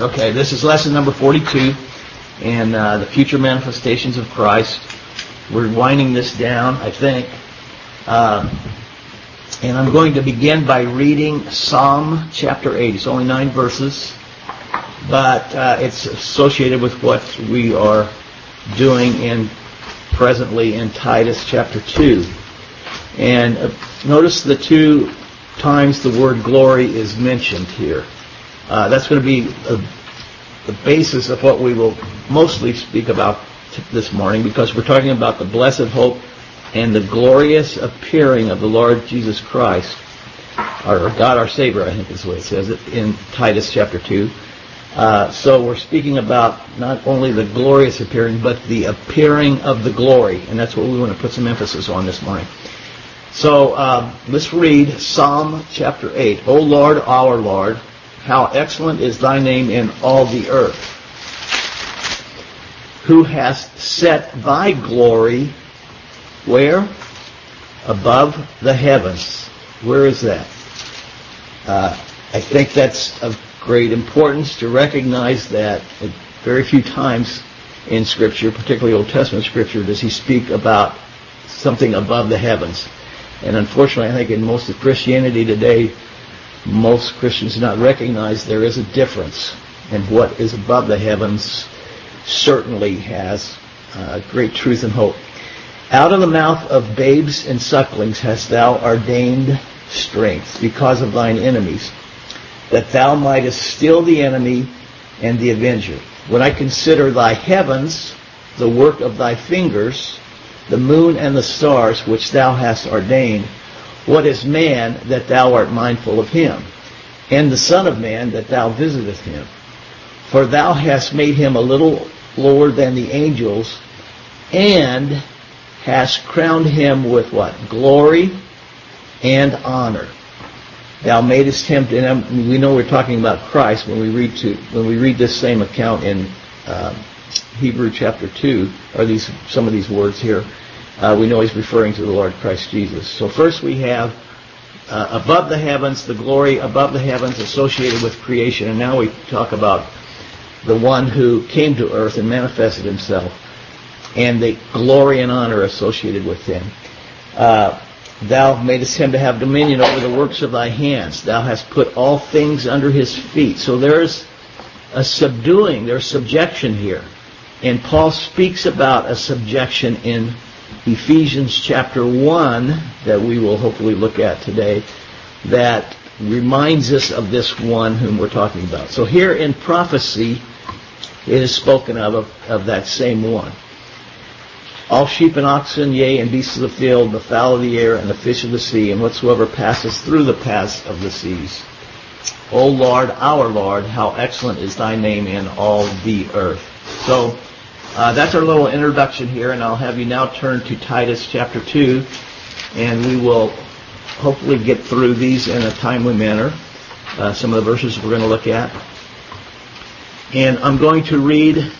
Okay, this is lesson number 42 in the future manifestations of Christ. We're winding this down, I think. And I'm going to begin by reading Psalm chapter 8. It's only 9 verses, but it's associated with what we are doing presently in Titus chapter 2. And notice the 2 times the word glory is mentioned here. That's going to be the basis of what we will mostly speak about this morning, because we're talking about the blessed hope and the glorious appearing of the Lord Jesus Christ, or God our Savior, I think is the way it says it, in Titus chapter 2. So we're speaking about not only the glorious appearing, but the appearing of the glory, and that's what we want to put some emphasis on this morning. So let's read Psalm chapter 8. O Lord, our Lord, how excellent is thy name in all the earth, who hast set thy glory where? Above the heavens. Where is that? I think that's of great importance to recognize that very few times in Scripture, particularly Old Testament Scripture, does he speak about something above the heavens. And unfortunately, I think in most of Christianity today, most Christians do not recognize there is a difference. And what is above the heavens certainly has great truth and hope. Out of the mouth of babes and sucklings hast thou ordained strength because of thine enemies, that thou mightest still the enemy and the avenger. When I consider thy heavens, the work of thy fingers, the moon and the stars which thou hast ordained, what is man that thou art mindful of him, and the Son of Man that thou visitest him? For thou hast made him a little lower than the angels, and hast crowned him with what? Glory and honor. Thou madest him to, we know we're talking about Christ when we read this same account in Hebrew chapter 2, or some of these words here. We know he's referring to the Lord Christ Jesus. So first we have above the heavens, the glory above the heavens associated with creation, and now we talk about the one who came to earth and manifested himself, and the glory and honor associated with him. Thou madest him to have dominion over the works of thy hands. Thou hast put all things under his feet. So there's a subduing, there's subjection here. And Paul speaks about a subjection in Ephesians chapter 1 that we will hopefully look at today, that reminds us of this one whom we're talking about. So here in prophecy, it is spoken of that same one. All sheep and oxen, yea, and beasts of the field, the fowl of the air, and the fish of the sea, and whatsoever passes through the paths of the seas. O Lord, our Lord, how excellent is thy name in all the earth. So that's our little introduction here, and I'll have you now turn to Titus chapter 2, and we will hopefully get through these in a timely manner, some of the verses we're going to look at. And I'm going to read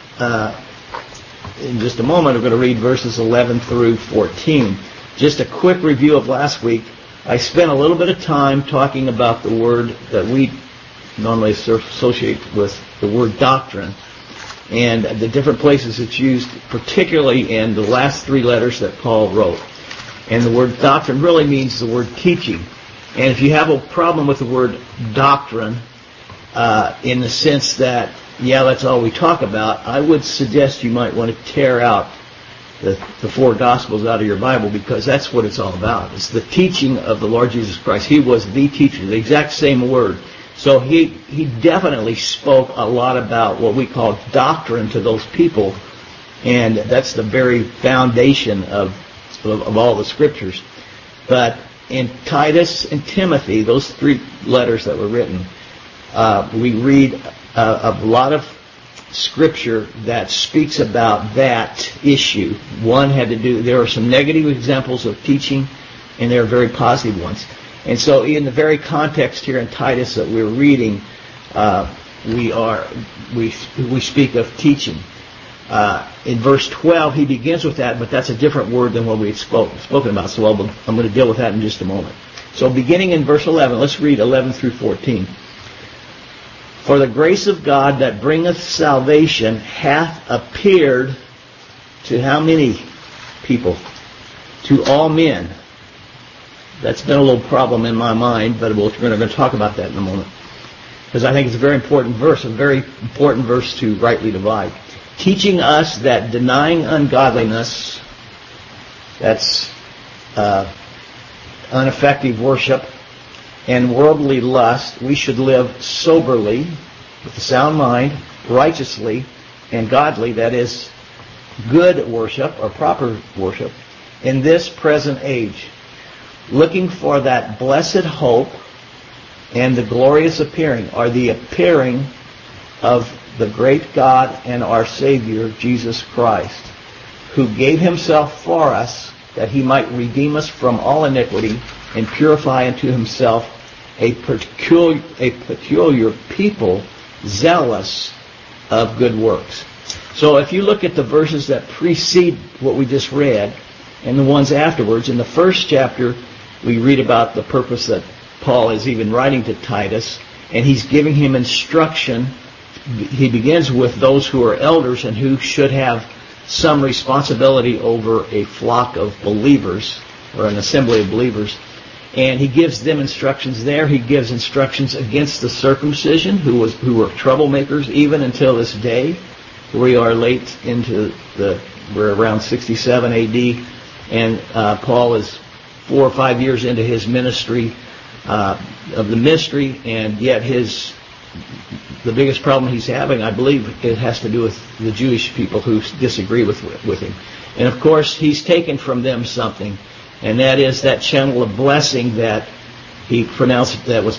in just a moment, I'm going to read verses 11 through 14. Just a quick review of last week. I spent a little bit of time talking about the word that we normally associate with the word doctrine, and the different places it's used, particularly in the last 3 letters that Paul wrote. And the word doctrine really means the word teaching. And if you have a problem with the word doctrine, in the sense that, yeah, that's all we talk about, I would suggest you might want to tear out the 4 Gospels out of your Bible, because that's what it's all about. It's the teaching of the Lord Jesus Christ. He was the teacher, the exact same word. So he definitely spoke a lot about what we call doctrine to those people, and that's the very foundation of all the Scriptures. But in Titus and Timothy, those 3 letters that were written, we read a lot of Scripture that speaks about that issue. One had to do, there are some negative examples of teaching, and there are very positive ones. And so in the very context here in Titus that we're reading, we speak of teaching. In verse 12, he begins with that, but that's a different word than what we had spoken about. So I'm going to deal with that in just a moment. So beginning in verse 11, let's read 11 through 14. For the grace of God that bringeth salvation hath appeared to how many people? To all men. That's been a little problem in my mind, but we're going to talk about that in a moment. Because I think it's a very important verse to rightly divide. Teaching us that denying ungodliness, that's ineffective worship, and worldly lust, we should live soberly, with a sound mind, righteously, and godly, that is, good worship, or proper worship, in this present age, looking for that blessed hope and the glorious appearing, or the appearing of the great God and our Savior, Jesus Christ, who gave himself for us, that he might redeem us from all iniquity and purify unto himself a peculiar people, zealous of good works. So if you look at the verses that precede what we just read, and the ones afterwards, in the first chapter, we read about the purpose that Paul is even writing to Titus, and he's giving him instruction. He begins with those who are elders and who should have some responsibility over a flock of believers, or an assembly of believers. And he gives them instructions there. He gives instructions against the circumcision, who were troublemakers even until this day. We are late into we're around 67 AD, and Paul is 4 or 5 years into his ministry of the mystery, and yet the biggest problem he's having, I believe, it has to do with the Jewish people who disagree with him. And of course, he's taken from them something, and that is that channel of blessing that he pronounced,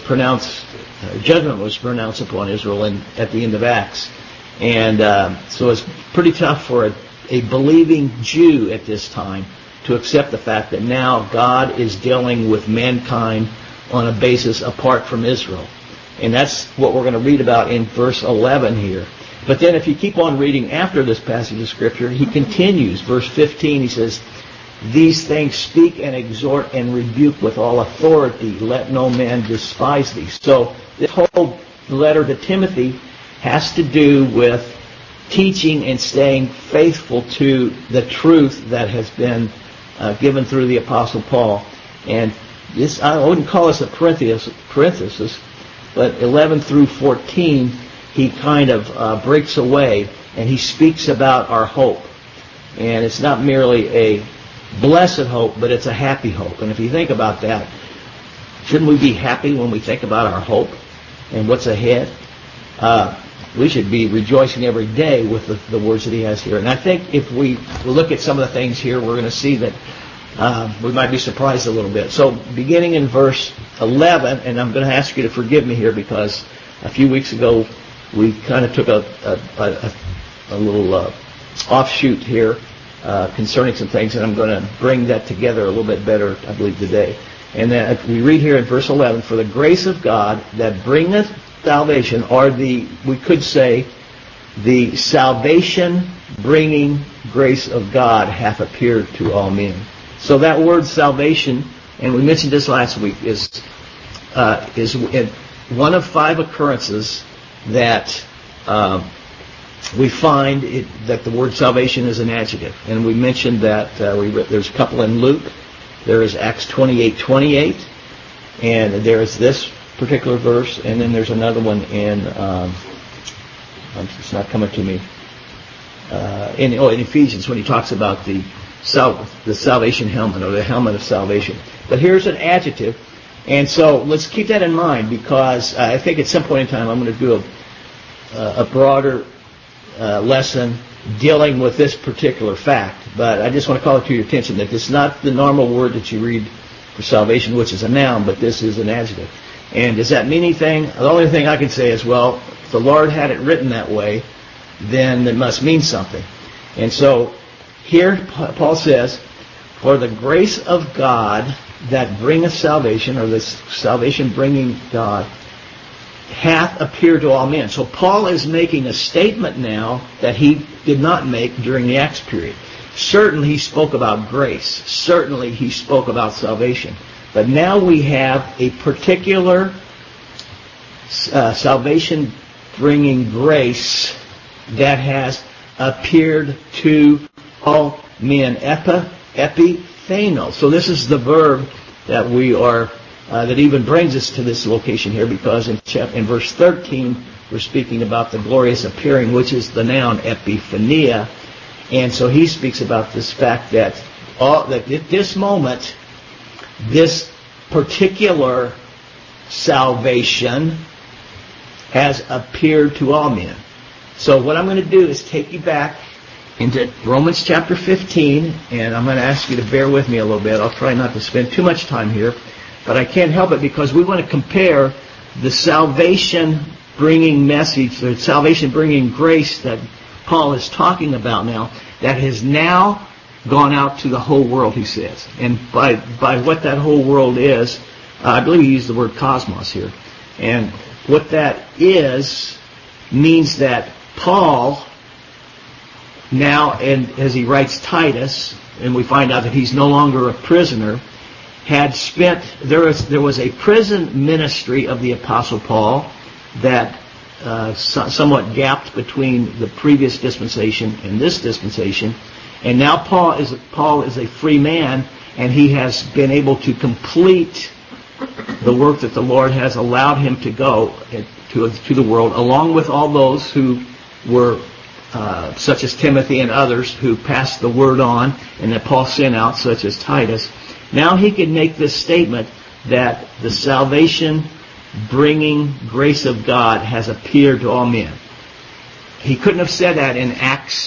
judgment was pronounced upon Israel at the end of Acts. And so it's pretty tough for a believing Jew at this time to accept the fact that now God is dealing with mankind on a basis apart from Israel. And that's what we're going to read about in verse 11 here. But then if you keep on reading after this passage of Scripture, he continues. Verse 15, he says, "These things speak and exhort and rebuke with all authority. Let no man despise thee." So this whole letter to Timothy has to do with teaching and staying faithful to the truth that has been given through the Apostle Paul. And this, I wouldn't call this a parenthesis, but 11 through 14, he kind of breaks away and he speaks about our hope. And it's not merely a blessed hope, but it's a happy hope. And if you think about that, shouldn't we be happy when we think about our hope and what's ahead? We should be rejoicing every day with the words that he has here. And I think if we look at some of the things here, we're going to see that we might be surprised a little bit. So beginning in verse 11, and I'm going to ask you to forgive me here because a few weeks ago we kind of took a little offshoot here concerning some things, and I'm going to bring that together a little bit better, I believe, today. And then we read here in verse 11, "For the grace of God that bringeth salvation," or we could say, the salvation-bringing grace of God hath appeared to all men. So that word salvation, and we mentioned this last week, is one of 5 occurrences that we find that the word salvation is an adjective. And we mentioned that there's a couple in Luke. There is Acts 28:28, and there is this particular verse, and then there's another one in it's not coming to me in Ephesians, when he talks about the salvation helmet, or the helmet of salvation. But here's an adjective, and so let's keep that in mind, because I think at some point in time I'm going to do a broader lesson dealing with this particular fact. But I just want to call it to your attention that it's not the normal word that you read for salvation, which is a noun, but this is an adjective. And does that mean anything? The only thing I can say is, well, if the Lord had it written that way, then it must mean something. And so here Paul says, "For the grace of God that bringeth salvation," or this salvation-bringing God, "hath appeared to all men." So Paul is making a statement now that he did not make during the Acts period. Certainly he spoke about grace. Certainly he spoke about salvation. But now we have a particular salvation bringing grace that has appeared to all men. Epithano. So this is the verb that we are, that even brings us to this location here, because in verse 13, we're speaking about the glorious appearing, which is the noun epiphania. And so he speaks about this fact that at this moment, this particular salvation has appeared to all men. So what I'm going to do is take you back into Romans chapter 15, and I'm going to ask you to bear with me a little bit. I'll try not to spend too much time here, but I can't help it because we want to compare the salvation-bringing message, the salvation-bringing grace that Paul is talking about now, that has now gone out to the whole world, he says. And by what that whole world is, I believe he used the word cosmos here. And what that is means that Paul now, and as he writes Titus, and we find out that he's no longer a prisoner, had spent, there was a prison ministry of the Apostle Paul that somewhat gapped between the previous dispensation and this dispensation. And now Paul is a free man, and he has been able to complete the work that the Lord has allowed him to go to the world, along with all those who were such as Timothy and others who passed the word on and that Paul sent out, such as Titus. Now he can make this statement that the salvation-bringing grace of God has appeared to all men. He couldn't have said that in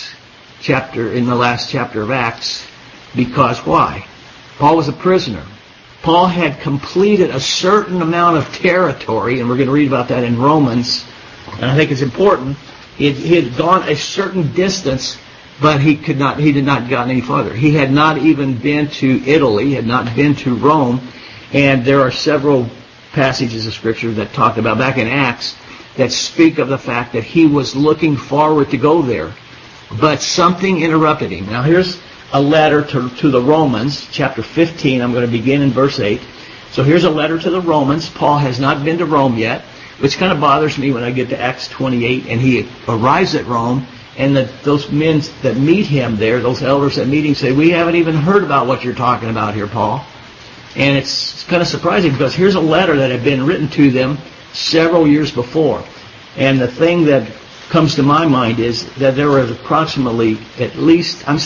the last chapter of Acts, because why? Paul was a prisoner. Paul had completed a certain amount of territory, and we're going to read about that in Romans, and I think it's important. He had gone a certain distance, but he did not gotten any farther. He had not even been to Italy, had not been to Rome, and there are several passages of Scripture that talk about, back in Acts, that speak of the fact that he was looking forward to go there. But something interrupted him. Now here's a letter to the Romans, chapter 15. I'm going to begin in verse 8. So here's a letter to the Romans. Paul has not been to Rome yet, which kind of bothers me when I get to Acts 28, and he arrives at Rome, and those men that meet him there, those elders that meet him, say, "We haven't even heard about what you're talking about here, Paul." And it's kind of surprising, because here's a letter that had been written to them several years before. And the thing that comes to my mind is that there was approximately at least 4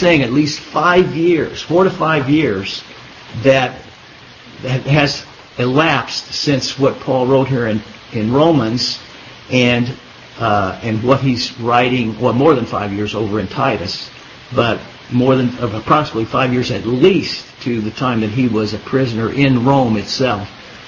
to 5 years, that has elapsed since what Paul wrote here in Romans, and what he's writing, well, more than 5 years over in Titus, but approximately 5 years at least to the time that he was a prisoner in Rome itself.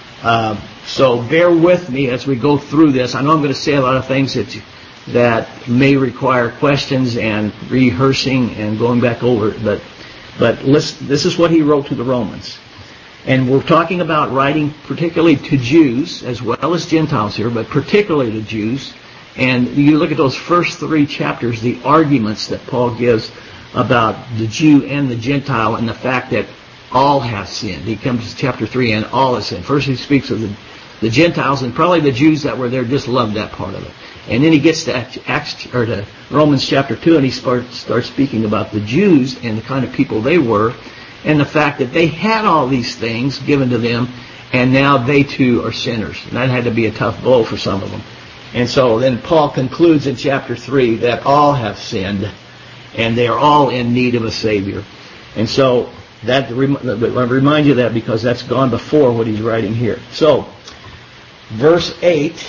So bear with me as we go through this. I know I'm going to say a lot of things that may require questions and rehearsing and going back over it, but this is what he wrote to the Romans. And we're talking about writing particularly to Jews as well as Gentiles here, but particularly to Jews. And you look at those first 3 chapters, the arguments that Paul gives about the Jew and the Gentile, and the fact that all have sinned. He comes to chapter 3, and all have sinned. First he speaks of the Gentiles, and probably the Jews that were there just loved that part of it. And then he gets to Romans chapter 2, and he starts speaking about the Jews and the kind of people they were, and the fact that they had all these things given to them, and now they too are sinners. And that had to be a tough blow for some of them. And so then Paul concludes in chapter 3 that all have sinned, and they are all in need of a Savior. And so I remind you of that, because that's gone before what he's writing here. So, verse 8,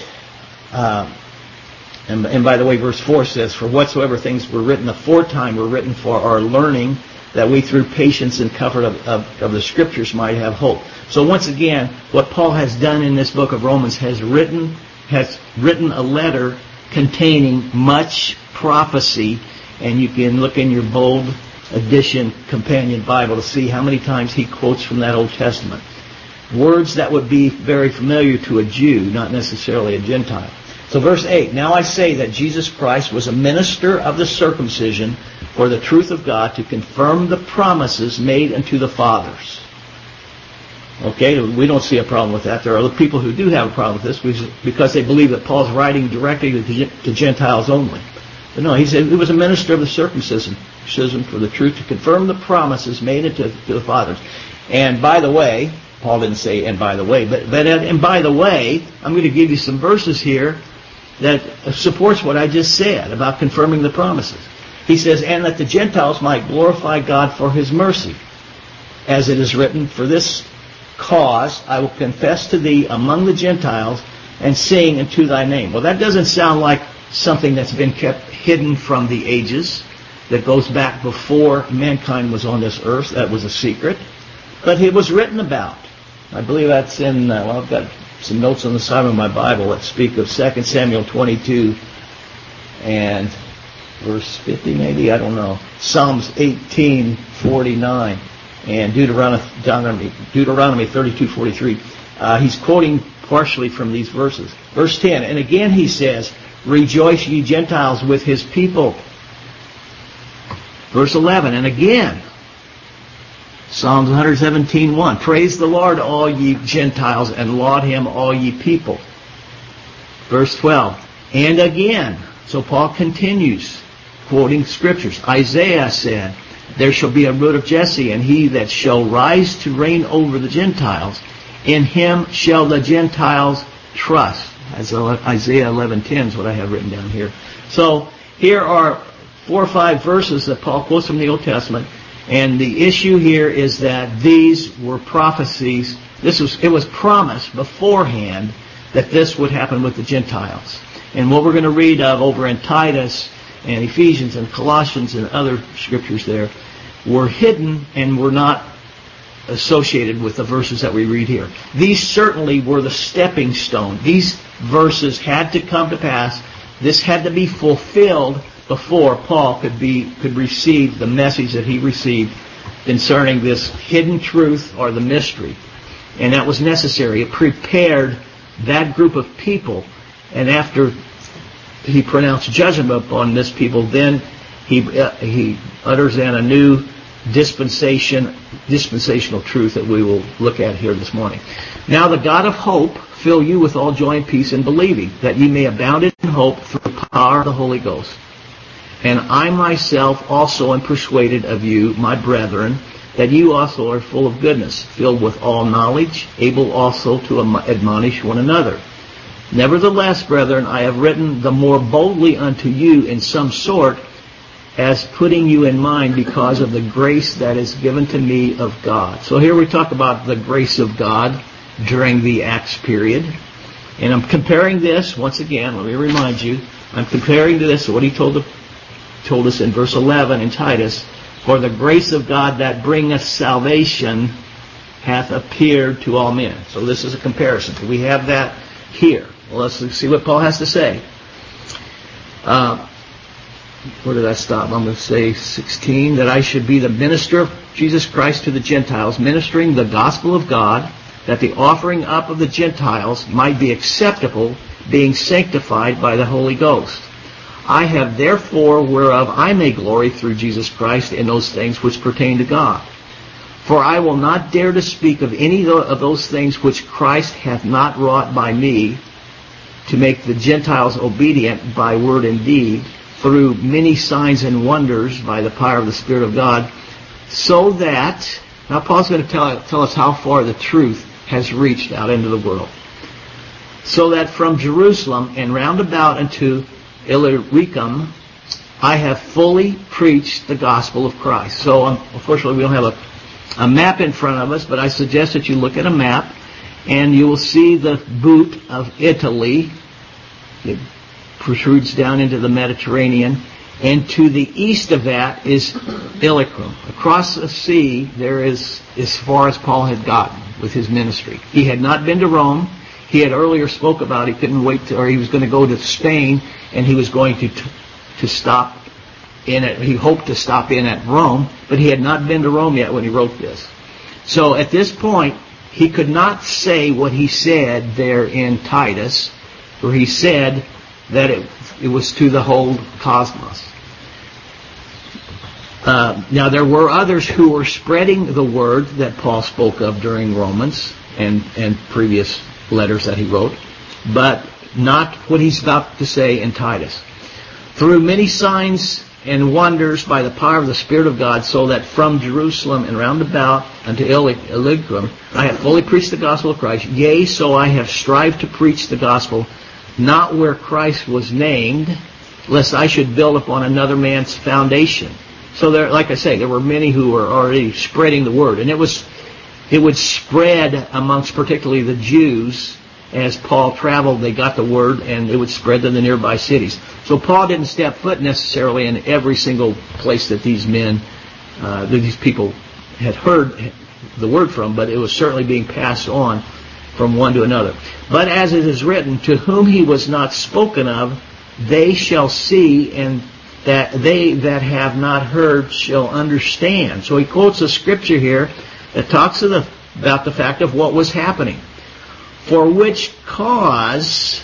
and by the way, verse 4 says, "For whatsoever things were written aforetime were written for our learning, that we through patience and comfort of the Scriptures might have hope." So once again, what Paul has done in this book of Romans has written a letter containing much prophecy, and you can look in your bold edition companion Bible to see how many times he quotes from that Old Testament. Words that would be very familiar to a Jew, not necessarily a Gentile. So verse 8, "Now I say that Jesus Christ was a minister of the circumcision for the truth of God, to confirm the promises made unto the fathers." Okay, we don't see a problem with that. There are other people who do have a problem with this because they believe that Paul's writing directly to Gentiles only. But no, he said he was a minister of the circumcision for the truth to confirm the promises made to the fathers. And by the way, Paul didn't say and by the way, but and by the way, I'm going to give you some verses here that supports what I just said about confirming the promises. He says, and that the Gentiles might glorify God for His mercy. As it is written, for this cause I will confess to thee among the Gentiles and sing unto thy name. Well, that doesn't sound like something that's been kept hidden from the ages, that goes back before mankind was on this earth. That was a secret. But it was written about. I believe that's in, I've got some notes on the side of my Bible that speak of 2 Samuel 22 and verse 50 maybe, I don't know. Psalms 18:49 and Deuteronomy 32:43. He's quoting partially from these verses. Verse 10, and again he says, rejoice ye Gentiles with His people. Verse 11, and again, Psalms 117:1, praise the Lord, all ye Gentiles, and laud Him, all ye people. Verse 12, and again, so Paul continues quoting scriptures. Isaiah said, there shall be a root of Jesse, and he that shall rise to reign over the Gentiles. In him shall the Gentiles trust. As Isaiah 11:10 is what I have written down here. So here are 4 or 5 verses that Paul quotes from the Old Testament. And the issue here is that these were prophecies. It was promised beforehand that this would happen with the Gentiles. And what we're going to read of over in Titus and Ephesians and Colossians and other scriptures there were hidden and were not associated with the verses that we read here. These certainly were the stepping stone. These verses had to come to pass. This had to be fulfilled before Paul could receive the message that he received concerning this hidden truth or the mystery. And that was necessary. It prepared that group of people. And after he pronounced judgment upon this people, then he utters then a new dispensational truth that we will look at here this morning. Now the God of hope fill you with all joy and peace in believing, that ye may abound in hope through the power of the Holy Ghost. And I myself also am persuaded of you, my brethren, that you also are full of goodness, filled with all knowledge, able also to admonish one another. Nevertheless, brethren, I have written the more boldly unto you in some sort, as putting you in mind because of the grace that is given to me of God. So here we talk about the grace of God during the Acts period. And I'm comparing this, once again, let me remind you, I'm comparing to this what he told us in verse 11 in Titus, for the grace of God that bringeth salvation hath appeared to all men. So this is a comparison. So we have that here. Well, let's see what Paul has to say. Where did I stop? I'm going to say 16, that I should be the minister of Jesus Christ to the Gentiles, ministering the gospel of God, that the offering up of the Gentiles might be acceptable, being sanctified by the Holy Ghost. I have therefore whereof I may glory through Jesus Christ in those things which pertain to God. For I will not dare to speak of any of those things which Christ hath not wrought by me, to make the Gentiles obedient by word and deed, through many signs and wonders by the power of the Spirit of God, so that, now Paul's going to tell us how far the truth has reached out into the world. So that from Jerusalem and round about unto Illyricum, I have fully preached the gospel of Christ. So unfortunately we don't have a map in front of us, but I suggest that you look at a map and you will see the boot of Italy. It protrudes down into the Mediterranean, and to the east of that is Illyricum. Across the sea there is as far as Paul had gotten with his ministry. He had not been to Rome. He had earlier spoke about he couldn't wait or he was going to go to Spain, and he was going to stop in it. He hoped to stop in at Rome, but he had not been to Rome yet when he wrote this. So at this point, he could not say what he said there in Titus, where he said that it was to the whole cosmos. Now, there were others who were spreading the word that Paul spoke of during Romans and previous letters that he wrote, but not what he's about to say in Titus. Through many signs and wonders by the power of the Spirit of God, so that from Jerusalem and round about unto Illyricum I have fully preached the gospel of Christ. Yea, so I have strived to preach the gospel, not where Christ was named, lest I should build upon another man's foundation. So there, like I say, there were many who were already spreading the word, and it would spread amongst particularly the Jews. As Paul traveled, they got the word, and it would spread to the nearby cities. So Paul didn't step foot necessarily in every single place that these men, that these people had heard the word from, but it was certainly being passed on from one to another. But as it is written, to whom he was not spoken of, they shall see, and that they that have not heard shall understand. So he quotes a scripture here that talks about the fact of what was happening. For which cause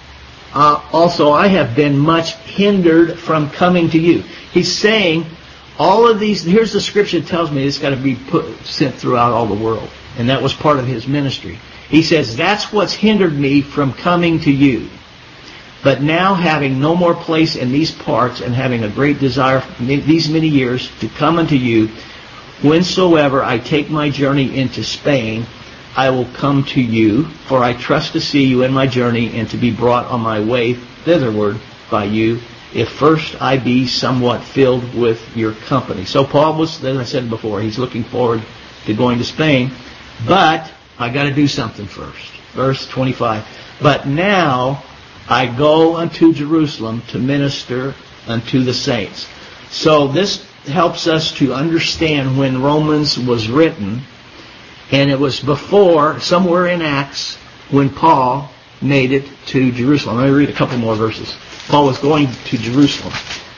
also I have been much hindered from coming to you. He's saying all of these, here's the scripture that tells me it's got to be sent throughout all the world. And that was part of his ministry. He says, that's what's hindered me from coming to you. But now, having no more place in these parts, and having a great desire these many years to come unto you, whensoever I take my journey into Spain, I will come to you, for I trust to see you in my journey, and to be brought on my way thitherward by you, if first I be somewhat filled with your company. So Paul was, as I said before, he's looking forward to going to Spain, but I got to do something first. Verse 25. But now I go unto Jerusalem to minister unto the saints. So this helps us to understand when Romans was written, and it was before, somewhere in Acts, when Paul made it to Jerusalem. Let me read a couple more verses. Paul was going to Jerusalem.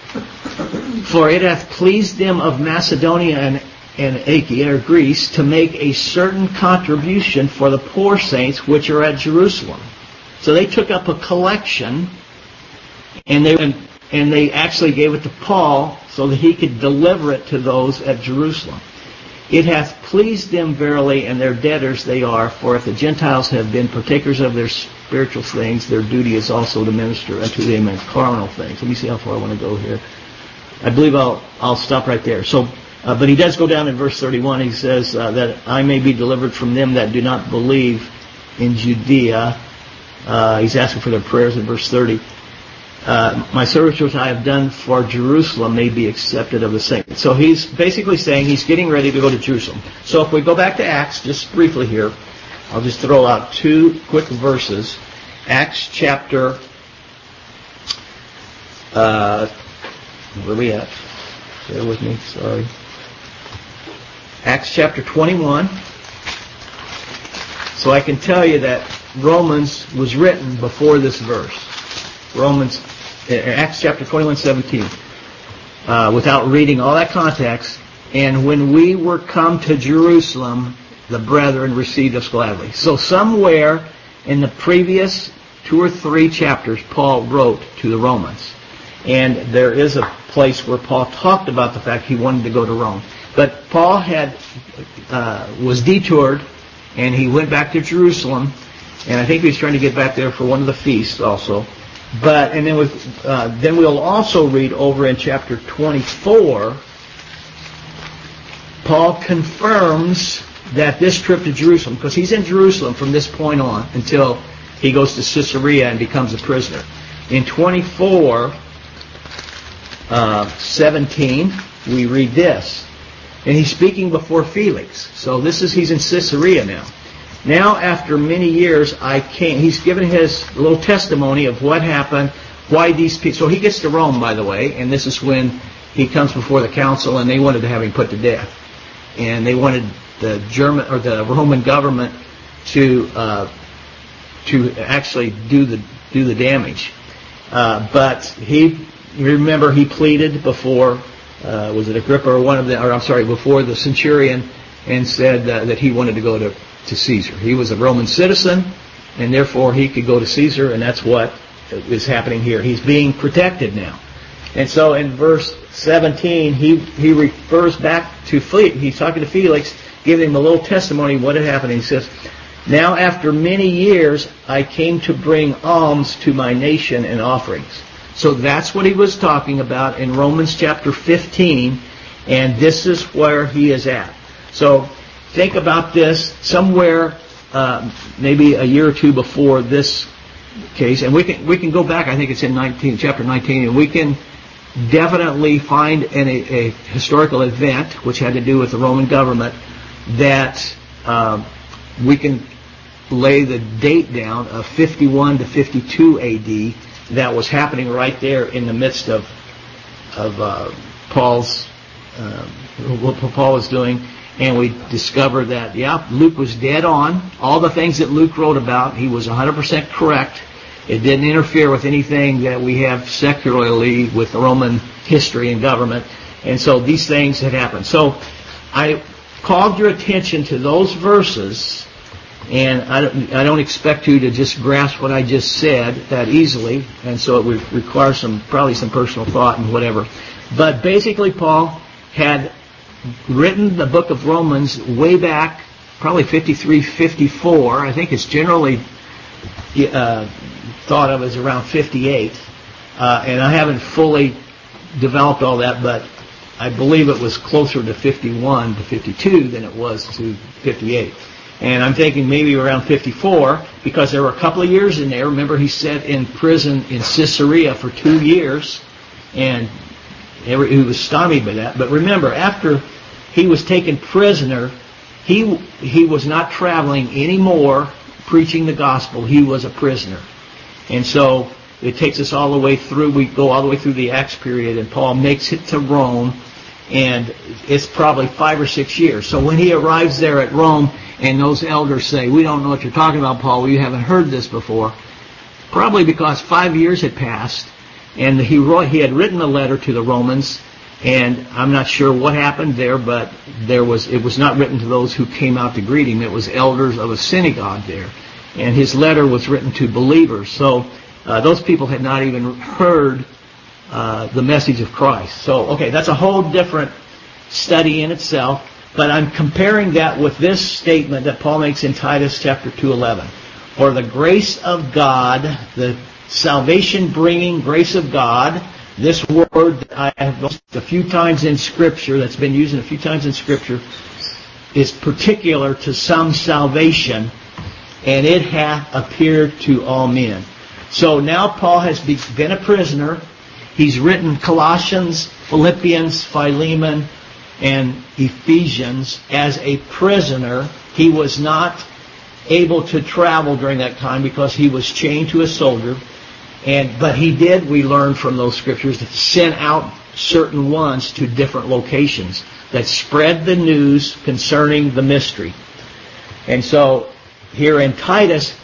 For it hath pleased them of Macedonia and Achaia, or Greece, to make a certain contribution for the poor saints which are at Jerusalem. So they took up a collection, and they actually gave it to Paul so that he could deliver it to those at Jerusalem. It hath pleased them verily, and their debtors they are, for if the Gentiles have been partakers of their spiritual things, their duty is also to minister unto them in carnal things. Let me see how far I want to go here. I believe I'll stop right there. So, but he does go down in verse 31. He says that I may be delivered from them that do not believe in Judea. He's asking for their prayers in verse 30. My service which I have done for Jerusalem may be accepted of the saints. So he's basically saying he's getting ready to go to Jerusalem. So if we go back to Acts, just briefly here, I'll just throw out two quick verses. Acts chapter, where are we at? Bear with me, sorry. Acts chapter 21. So I can tell you that Romans was written before this verse. Acts chapter 21:17. Without reading all that context, and when we were come to Jerusalem, the brethren received us gladly. So somewhere in the previous 2 or 3 chapters, Paul wrote to the Romans. And there is a place where Paul talked about the fact he wanted to go to Rome. But Paul was detoured, and he went back to Jerusalem, and I think he was trying to get back there for one of the feasts also. And then we'll also read over in chapter 24, Paul confirms that this trip to Jerusalem, because he's in Jerusalem from this point on until he goes to Caesarea and becomes a prisoner. In 24:17, we read this. And he's speaking before Felix. So he's in Caesarea now. Now, after many years, I came. He's given his little testimony of what happened, why these people. So he gets to Rome, by the way, and this is when he comes before the council, and they wanted to have him put to death, and they wanted the Roman government to actually do the damage. But he pleaded before. Was it Agrippa or before the centurion, and said that he wanted to go to Caesar. He was a Roman citizen, and therefore he could go to Caesar, and that's what is happening here. He's being protected now. And so in verse 17, he refers back to Felix. He's talking to Felix, giving him a little testimony of what had happened. He says, "Now after many years, I came to bring alms to my nation and offerings." So that's what he was talking about in Romans chapter 15, and this is where he is at. So think about this somewhere, maybe a year or two before this case, and we can go back. I think it's in chapter 19, and we can definitely find a historical event which had to do with the Roman government that we can lay the date down of 51 to 52 A.D. that was happening right there in the midst of Paul's what Paul was doing, and we discovered that Luke was dead on. All the things that Luke wrote about, he was 100% correct. It didn't interfere with anything that we have secularly with Roman history and government. And so these things had happened. So I called your attention to those verses, and I don't expect you to just grasp what I just said that easily, and so it would require probably some personal thought and whatever. But basically Paul had written the book of Romans way back, probably 53, 54. I think it's generally thought of as around 58, and I haven't fully developed all that, but I believe it was closer to 51 to 52 than it was to 58. And I'm thinking maybe around 54, because there were a couple of years in there. Remember, he sat in prison in Caesarea for 2 years, and he was stymied by that. But remember, after he was taken prisoner, he was not traveling anymore preaching the gospel. He was a prisoner. And so it takes us all the way through. We go all the way through the Acts period, and Paul makes it to Rome, and it's probably 5 or 6 years. So when he arrives there at Rome, and those elders say, "We don't know what you're talking about, Paul. We haven't heard this before," probably because 5 years had passed, and he had written a letter to the Romans, and I'm not sure what happened there, but it was not written to those who came out to greet him. It was elders of a synagogue there, and his letter was written to believers. So those people had not even heard the message of Christ. So, okay, that's a whole different study in itself, but I'm comparing that with this statement that Paul makes in Titus chapter 2:11. "For the grace of God," the salvation-bringing grace of God, this word that I have used a few times in Scripture, that's been used a few times in Scripture, is particular to some salvation, and it hath appeared to all men. So now Paul has been a prisoner. He's written Colossians, Philippians, Philemon, and Ephesians as a prisoner. He was not able to travel during that time because he was chained to a soldier. But he did, we learned from those scriptures, send out certain ones to different locations that spread the news concerning the mystery. And so here in Titus,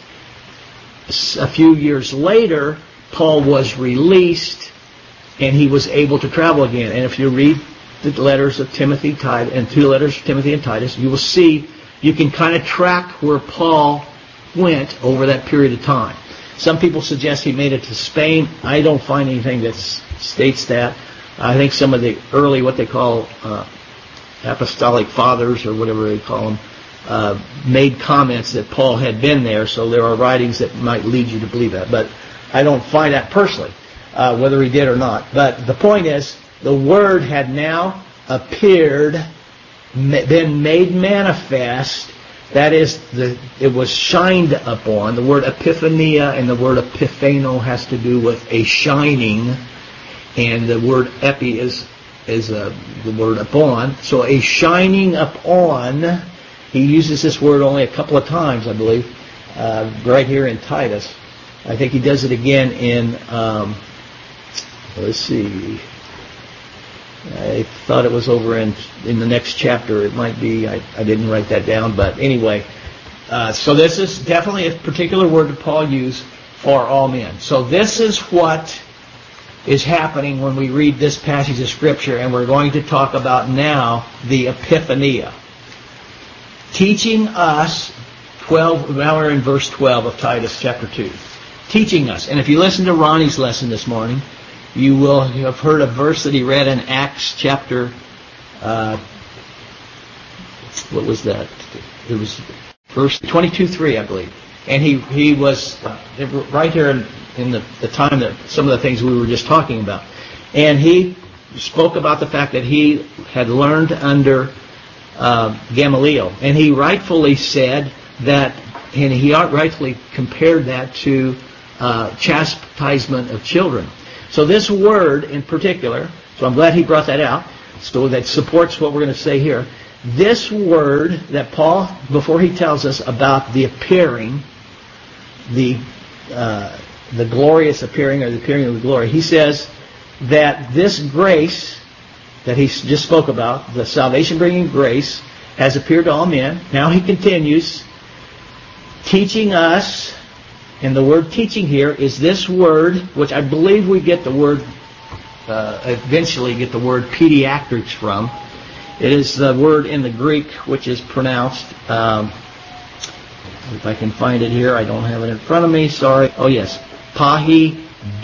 a few years later, Paul was released and he was able to travel again. And if you read the letters of Timothy, and 2 letters of Timothy and Titus, you will see, you can kind of track where Paul went over that period of time. Some people suggest he made it to Spain. I don't find anything that states that. I think some of the early, what they call apostolic fathers, or whatever they call them, made comments that Paul had been there, so there are writings that might lead you to believe that. But I don't find that personally, whether he did or not. But the point is, the Word had now appeared, been made manifest. That is, it was shined upon. The word epiphania and the word epiphano has to do with a shining, and the word epi is the word upon. So a shining upon. He uses this word only a couple of times, I believe, right here in Titus. I think he does it again in, let's see, I thought it was over in the next chapter. It might be. I didn't write that down, but anyway. So this is definitely a particular word that Paul used for all men. So this is what is happening when we read this passage of Scripture, and we're going to talk about now the Epiphania. Teaching us, now we're in verse 12 of Titus chapter 2. Teaching us. And if you listen to Ronnie's lesson this morning, You will have heard a verse that he read in Acts chapter, what was that? It was verse 22:3, I believe. And he was right here in the time that some of the things we were just talking about. And he spoke about the fact that he had learned under Gamaliel. And he rightfully said that, and he rightfully compared that to chastisement of children. So this word in particular, so I'm glad he brought that out, so that supports what we're going to say here. This word that Paul, before he tells us about the appearing, the glorious appearing, or the appearing of the glory, he says that this grace that he just spoke about, the salvation-bringing grace, has appeared to all men. Now he continues, teaching us, and the word teaching here is this word, which I believe we get the word, eventually get the word pediatrics from. It is the word in the Greek which is pronounced, if I can find it here, I don't have it in front of me, sorry. Oh yes, pahi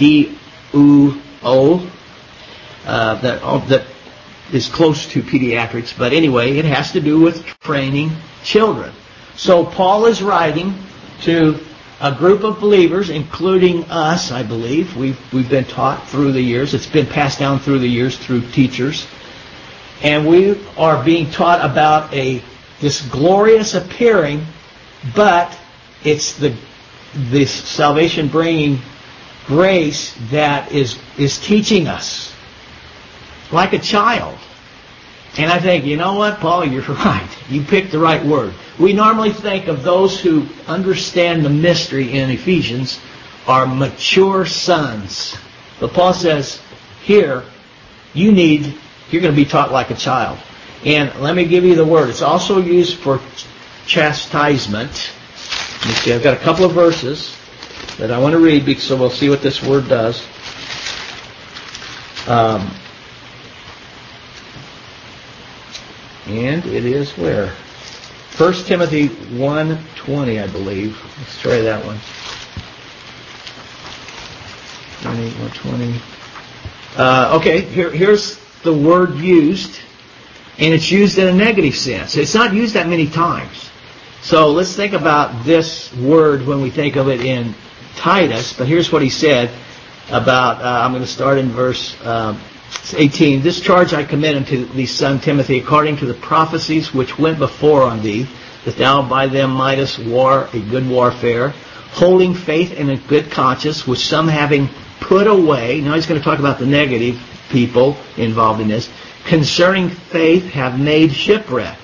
D-U-O. That is close to pediatrics, but anyway, it has to do with training children. So Paul is writing to a group of believers, including us, I believe. We've been taught through the years. It's been passed down through the years through teachers. And we are being taught about this glorious appearing, but it's this salvation-bringing grace that is teaching us like a child. And I think, you know what, Paul, you're right. You picked the right word. We normally think of those who understand the mystery in Ephesians are mature sons. But Paul says, here, you're going to be taught like a child. And let me give you the word. It's also used for chastisement. You see, I've got a couple of verses that I want to read, so we'll see what this word does. And it is where? 1 Timothy 1:20, I believe. Let's try that one. 1:20. Okay, here's the word used, and it's used in a negative sense. It's not used that many times. So let's think about this word when we think of it in Titus. But here's what he said about, I'm going to start in verse 18. This charge I commend unto thee, son Timothy, according to the prophecies which went before on thee, that thou by them mightest war a good warfare, holding faith and a good conscience, which some having put away, now he's going to talk about the negative people involved in this, concerning faith have made shipwreck.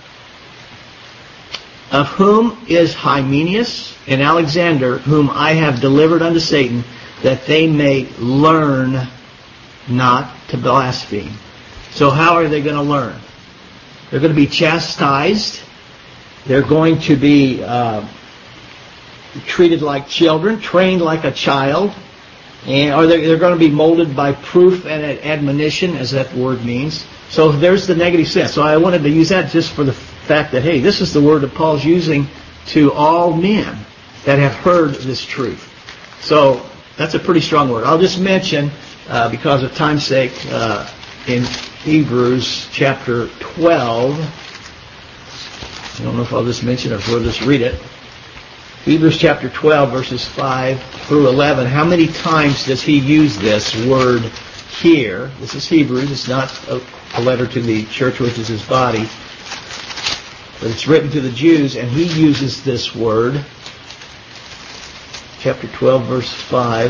Of whom is Hymenaeus and Alexander, whom I have delivered unto Satan, that they may learn not to blaspheme. So how are they going to learn? They're going to be chastised. They're going to be treated like children, trained like a child, or they're going to be molded by proof and admonition, as that word means. So there's the negative sense. So I wanted to use that just for the fact that, hey, this is the word that Paul's using to all men that have heard this truth. So that's a pretty strong word. I'll just mention, because of time's sake, in Hebrews chapter 12, I don't know if I'll just mention it or if we'll just read it. Hebrews chapter 12, verses 5 through 11. How many times does he use this word here? This is Hebrews. It's not a letter to the church, which is his body. But it's written to the Jews, and he uses this word. Chapter 12, verse 5.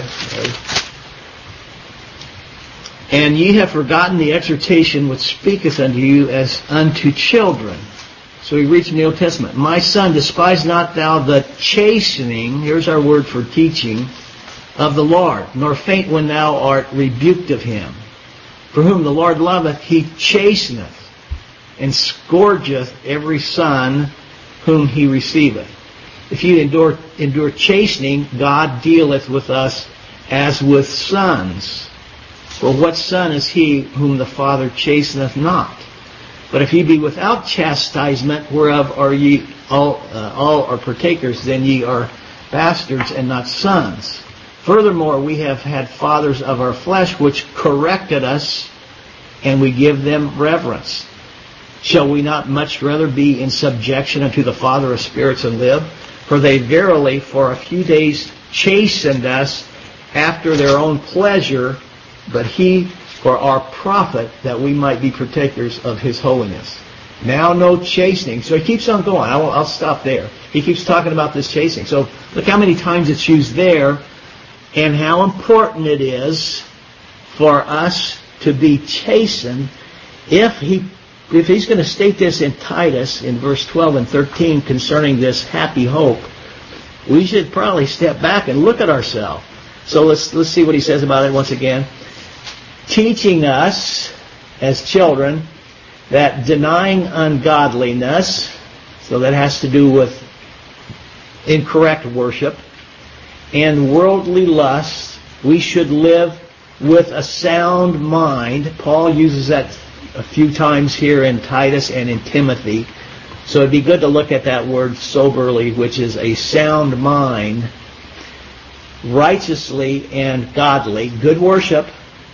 And ye have forgotten the exhortation which speaketh unto you as unto children. So he reads in the Old Testament. My son, despise not thou the chastening, here's our word for teaching, of the Lord, nor faint when thou art rebuked of him. For whom the Lord loveth, he chasteneth, and scourgeth every son whom he receiveth. If you endure chastening, God dealeth with us as with sons. For what son is he whom the Father chasteneth not? But if ye be without chastisement, whereof are ye all are partakers, then ye are bastards and not sons. Furthermore, we have had fathers of our flesh which corrected us, and we give them reverence. Shall we not much rather be in subjection unto the Father of spirits and live? For they verily for a few days chastened us after their own pleasure, but He for our profit, that we might be partakers of His holiness. Now no chastening. So he keeps on going. I'll stop there. He keeps talking about this chastening. So look how many times it's used there, and how important it is for us to be chastened. If he's going to state this in Titus in verse 12 and 13 concerning this happy hope, we should probably step back and look at ourselves. So let's see what he says about it once again. Teaching us as children that denying ungodliness, so that has to do with incorrect worship, and worldly lust, we should live with a sound mind. Paul uses that a few times here in Titus and in Timothy. So it'd be good to look at that word soberly, which is a sound mind, righteously and godly, good worship,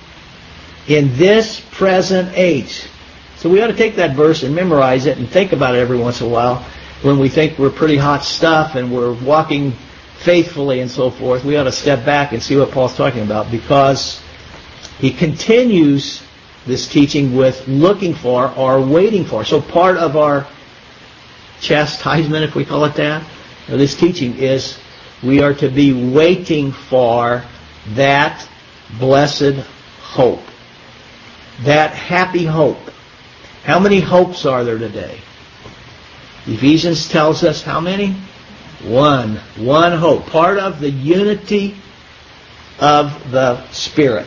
in this present age. So we ought to take that verse and memorize it and think about it every once in a while. When we think we're pretty hot stuff and we're walking faithfully and so forth, we ought to step back and see what Paul's talking about, because he continues this teaching with looking for or waiting for. So part of our chastisement, if we call it that, or this teaching is we are to be waiting for that blessed hope, that happy hope. How many hopes are there today? Ephesians tells us how many? One. One hope. Part of the unity of the Spirit.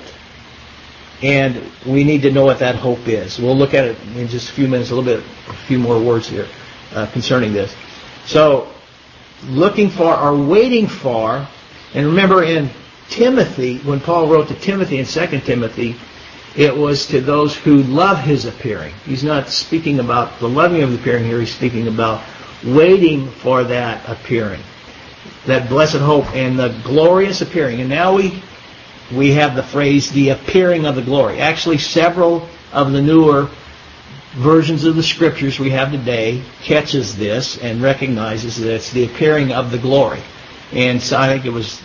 And we need to know what that hope is. We'll look at it in just a few minutes, a few more words here concerning this. So, looking for or waiting for, and remember in Timothy, when Paul wrote to Timothy in 2 Timothy, it was to those who love His appearing. He's not speaking about the loving of the appearing here. He's speaking about waiting for that appearing, that blessed hope and the glorious appearing. And now we have the phrase, the appearing of the glory. Actually, several of the newer versions of the Scriptures we have today catches this and recognizes that it's the appearing of the glory. And so I think it was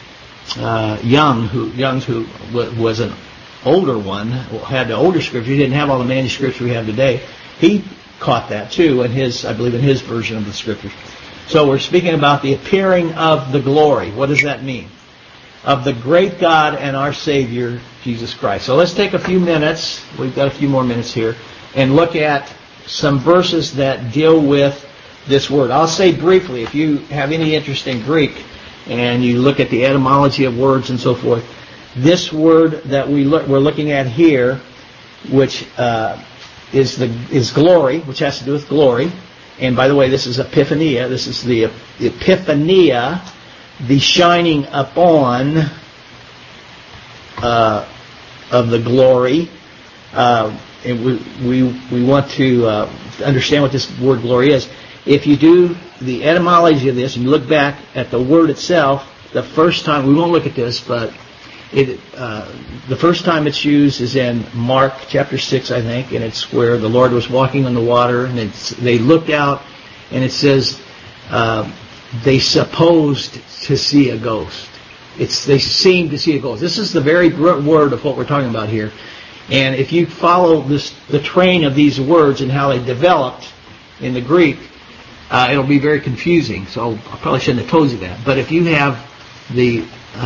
Young, who was an older one, had the older scripture. He didn't have all the manuscripts we have today. He caught that too in his version of the scriptures. So we're speaking about the appearing of the glory. What does that mean? Of the great God and our Savior, Jesus Christ. So let's take a few minutes, we've got a few more minutes here, and look at some verses that deal with this word. I'll say briefly, if you have any interest in Greek and you look at the etymology of words and so forth, this word that we're looking at here, which is glory, which has to do with glory. And by the way, this is epiphania. This is the epiphania, the shining upon of the glory. And we want to understand what this word glory is. If you do the etymology of this and you look back at the word itself, the first time, we won't look at this, but the first time it's used is in Mark chapter 6, I think, and it's where the Lord was walking on the water, and they looked out, and it says they supposed to see a ghost. They seemed to see a ghost. This is the very word of what we're talking about here. And if you follow the train of these words and how they developed in the Greek, it'll be very confusing. So I probably shouldn't have told you that. But if you have the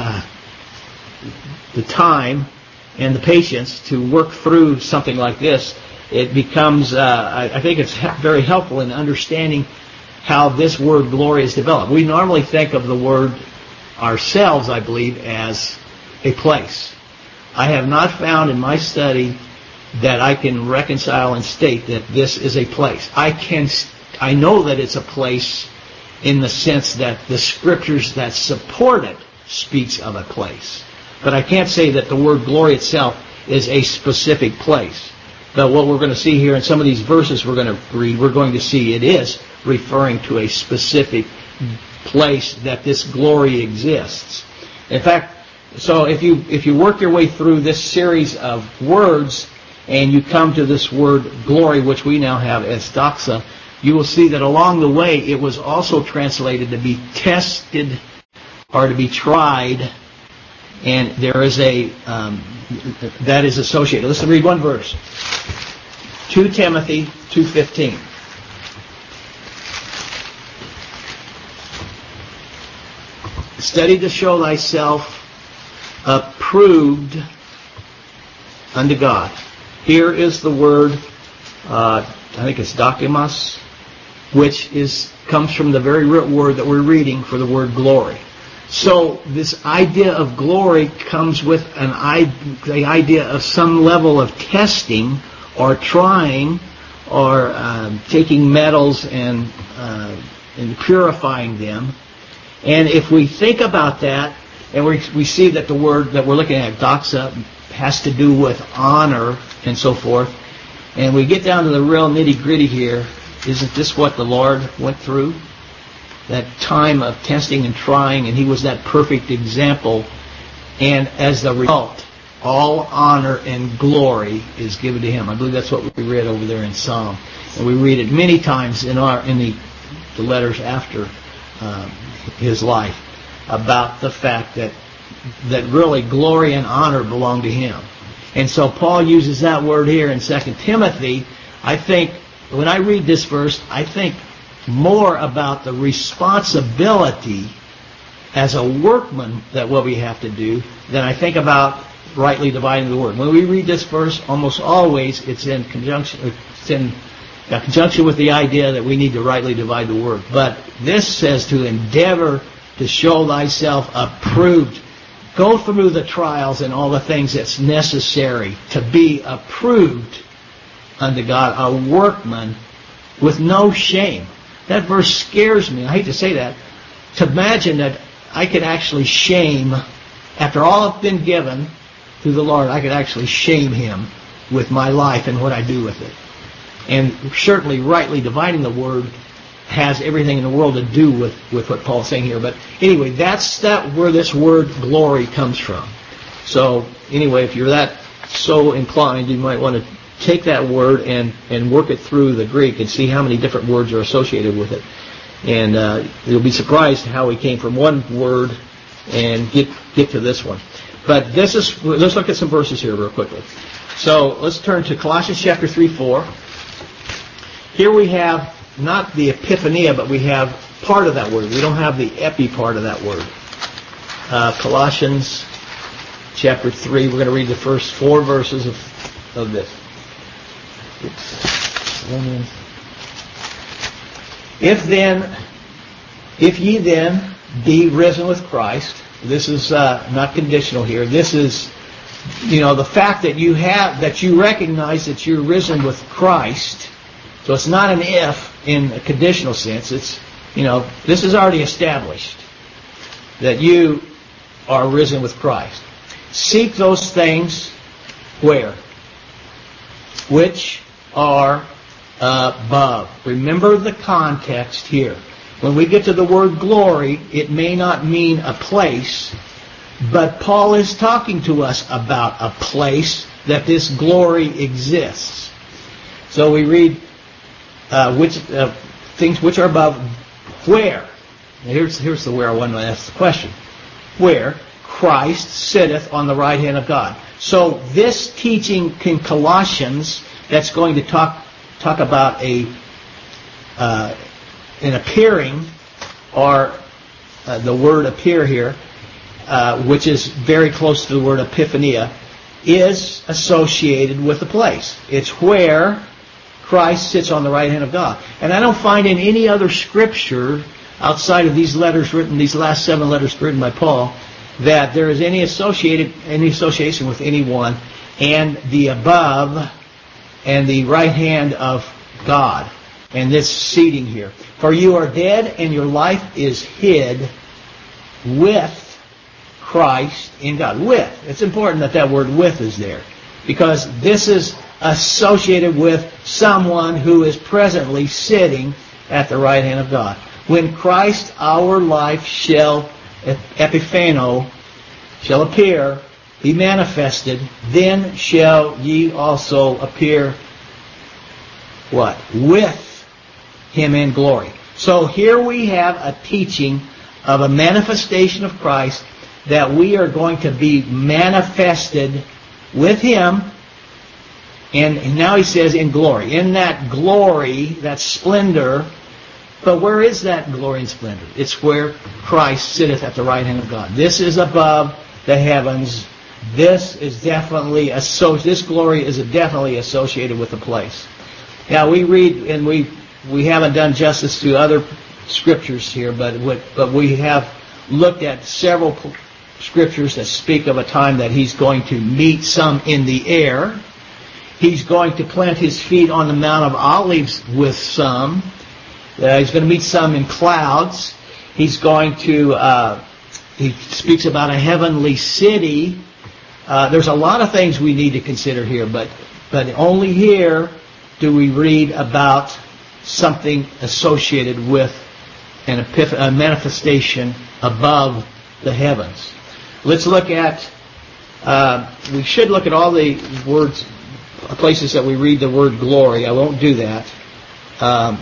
time and the patience to work through something like this, it becomes, I think it's very helpful in understanding how this word glory is developed. We normally think of the word ourselves, I believe, as a place. I have not found in my study that I can reconcile and state that this is a place. I know that it's a place in the sense that the scriptures that support it speaks of a place. But I can't say that the word glory itself is a specific place. But what we're going to see here in some of these verses we're going to read, we're going to see it is referring to a specific place that this glory exists. In fact, So if you work your way through this series of words and you come to this word glory, which we now have as doxa, you will see that along the way it was also translated to be tested or to be tried, and there is a that is associated. Let's read one verse. 2 Timothy 2:15. Study to show thyself approved unto God. Here is the word, I think it's dokimos, which comes from the very root word that we're reading for the word glory. So this idea of glory comes with the idea of some level of testing or trying or taking metals and purifying them. And if we think about that, and we see that the word that we're looking at, doxa, has to do with honor and so forth, and we get down to the real nitty-gritty here, isn't this what the Lord went through? That time of testing and trying, and He was that perfect example. And as the result, all honor and glory is given to Him. I believe that's what we read over there in Psalm. And we read it many times in the letters after His life, about the fact that really glory and honor belong to Him. And so Paul uses that word here in 2 Timothy. I think, when I read this verse, I think more about the responsibility as a workman that what we have to do than I think about rightly dividing the word. When we read this verse, almost always it's in conjunction with the idea that we need to rightly divide the word. But this says to endeavor to show thyself approved. Go through the trials and all the things that's necessary to be approved unto God, a workman with no shame. That verse scares me. I hate to say that. To imagine that I could actually shame, after all I've been given through the Lord, I could actually shame Him with my life and what I do with it. And certainly rightly dividing the word has everything in the world to do with what Paul's saying here. But anyway, that's where this word glory comes from. So anyway, if you're that so inclined, you might want to take that word and work it through the Greek and see how many different words are associated with it. And you'll be surprised how we came from one word and get to this one. But let's look at some verses here real quickly. So let's turn to Colossians chapter 3:4. Here we have not the epiphania, but we have part of that word. We don't have the epi part of that word. Colossians chapter 3, we're going to read the first 4 verses of this. If ye then be risen with Christ, this is not conditional here. This is, the fact that you recognize that you're risen with Christ. So it's not an if in a conditional sense. It's, this is already established that you are risen with Christ. Seek those things where? Which are above. Remember the context here. When we get to the word glory, it may not mean a place, but Paul is talking to us about a place that this glory exists. So we read things which are above, where? Now here's the where I want to ask the question. Where Christ sitteth on the right hand of God. So this teaching in Colossians that's going to talk about an appearing, or the word appear here, which is very close to the word epiphania, is associated with the place. It's where Christ sits on the right hand of God. And I don't find in any other scripture outside of these last 7 letters written by Paul, that there is any association with anyone and the above and the right hand of God and this seating here. For you are dead and your life is hid with Christ in God. With. It's important that word with is there, because this is associated with someone who is presently sitting at the right hand of God. When Christ our life shall epiphano shall appear, be manifested, then shall ye also appear, what? With him in glory. So here we have a teaching of a manifestation of Christ, that we are going to be manifested with him. And now he says in glory. In that glory, that splendor. But where is that glory and splendor? It's where Christ sitteth at the right hand of God. This is above the heavens. This is definitely this glory is definitely associated with the place. Now we read, and we haven't done justice to other scriptures here, but we have looked at several scriptures that speak of a time that he's going to meet some in the air. He's going to plant his feet on the Mount of Olives with some. He's going to meet some in clouds. He's going to, he speaks about a heavenly city. There's a lot of things we need to consider here, but only here do we read about something associated with a manifestation above the heavens. Let's look at, we should look at all the places that we read the word glory. I won't do that. I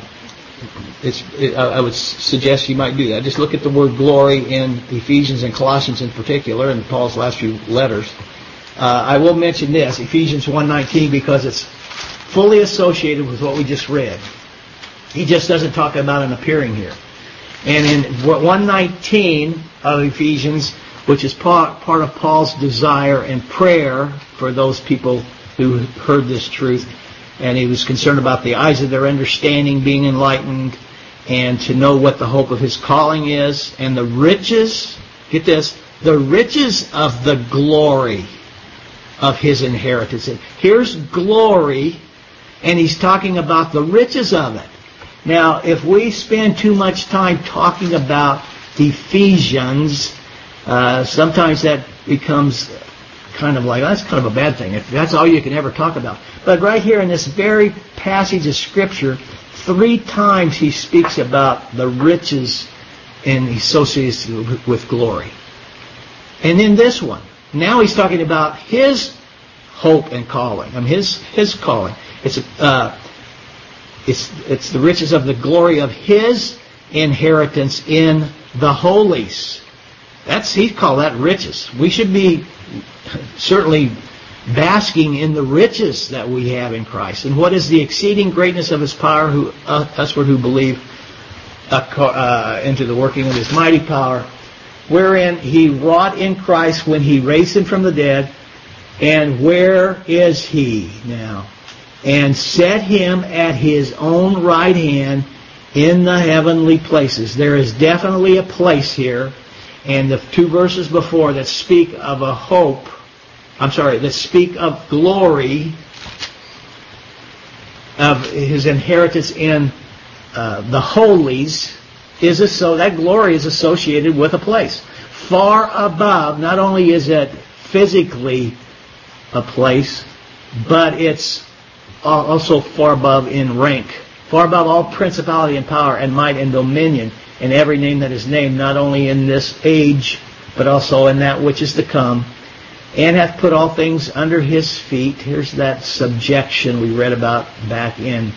would suggest you might do that. Just look at the word glory in Ephesians and Colossians in particular, and Paul's last few letters. I will mention this, Ephesians 1:19, because it's fully associated with what we just read. He just doesn't talk about an appearing here. And in 1:19 of Ephesians, which is part of Paul's desire and prayer for those people who heard this truth, and he was concerned about the eyes of their understanding being enlightened, and to know what the hope of his calling is, and the riches, get this, the riches of the glory of his inheritance. And here's glory, and he's talking about the riches of it. Now, if we spend too much time talking about Ephesians, sometimes that becomes kind of like, that's kind of a bad thing. If that's all you can ever talk about. But right here in this very passage of Scripture, 3 times he speaks about the riches and associated with glory. And in this one, now he's talking about his hope and calling. I mean, his calling. It's the riches of the glory of his inheritance in the holies. He called that riches. We should be certainly basking in the riches that we have in Christ. And what is the exceeding greatness of his power, usward who believe into the working of his mighty power, wherein he wrought in Christ when he raised him from the dead. And where is he now? And set him at his own right hand in the heavenly places. There is definitely a place here, and the 2 verses before that speak of a hope, that speak of glory, of his inheritance in the holies, that glory is associated with a place. Far above, not only is it physically a place, but it's also far above in rank, far above all principality and power and might and dominion and every name that is named, not only in this age, but also in that which is to come, and hath put all things under his feet. Here's that subjection we read about back in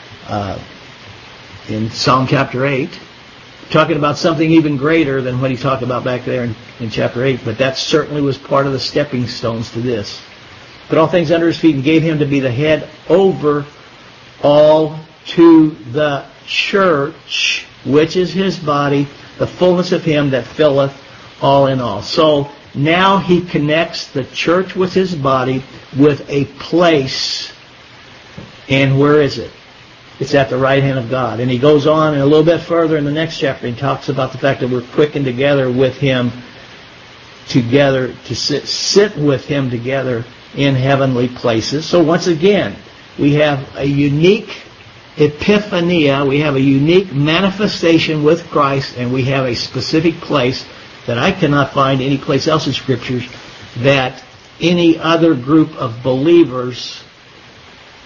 Psalm chapter 8, talking about something even greater than what he talked about back there in chapter 8, but that certainly was part of the stepping stones to this. Put all things under his feet and gave him to be the head over all to the church, which is his body, the fullness of him that filleth all in all. So now he connects the church with his body with a place. And where is it? It's at the right hand of God. And he goes on and a little bit further in the next chapter. He talks about the fact that we're quickened together with him, together to sit with him together in heavenly places. So once again, we have a unique epiphania, we have a unique manifestation with Christ, and we have a specific place that I cannot find any place else in Scriptures that any other group of believers,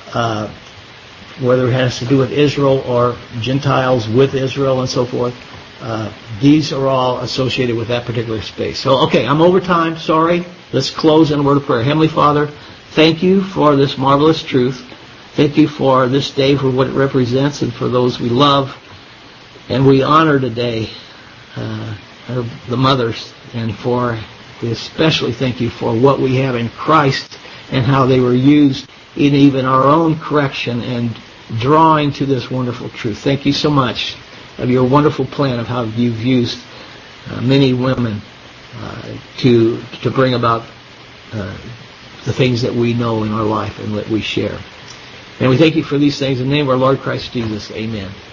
whether it has to do with Israel or Gentiles with Israel and so forth, These are all associated with that particular space. So, okay, I'm over time. Sorry. Let's close in a word of prayer. Heavenly Father, thank you for this marvelous truth. Thank you for this day, for what it represents, and for those we love. And we honor today the mothers, and we especially thank you for what we have in Christ and how they were used in even our own correction and drawing to this wonderful truth. Thank you so much of your wonderful plan of how you've used many women to bring about the things that we know in our life and that we share. And we thank you for these things in the name of our Lord Christ Jesus. Amen.